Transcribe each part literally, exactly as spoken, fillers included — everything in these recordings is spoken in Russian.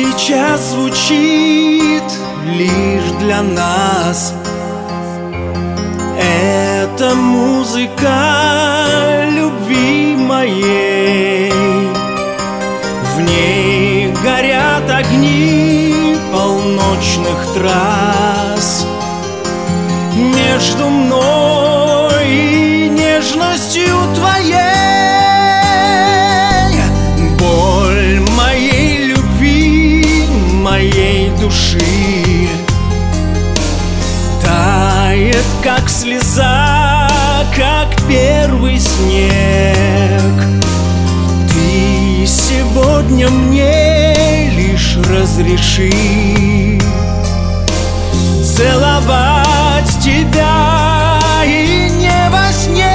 сейчас звучит лишь для нас. Это музыка любви моей. В ней горят огни полночных трасс. Между мной и нежностью твоей боль моей любви, моей души тает, как слеза, как первый снег. Ты сегодня мне лишь разреши целовать тебя и не во сне.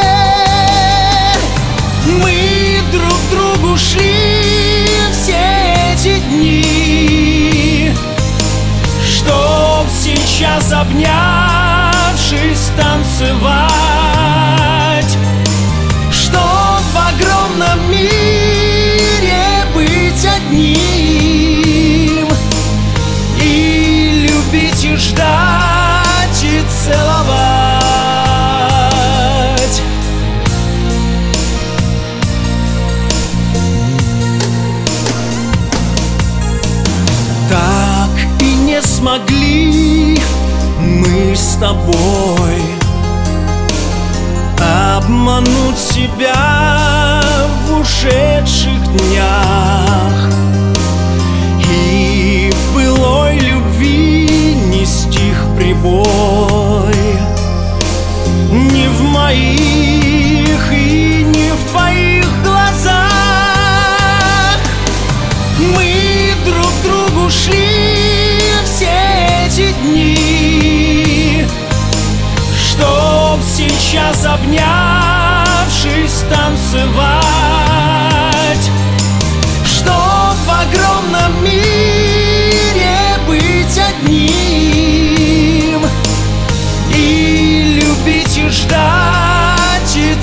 Мы друг другу шли все эти дни, чтоб сейчас, обнявшись, танцевать, чтоб в огромном мире быть одним и любить, и ждать, и целовать. Так и не смогли мы с тобой обмануть себя в ушедших днях и былой любви не стих прибой ни в моих и не в твоих глазах. Мы друг другу шли все эти дни, чтоб сейчас, обнявшись, танцевать, чтоб в огромном мире быть одним и любить, и ждать, и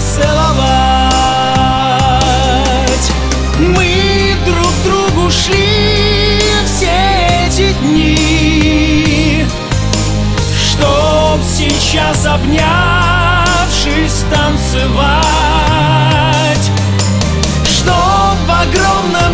целовать. Мы друг другу шли все эти дни, чтоб сейчас, обнявшись, танцевать, чтоб в огромном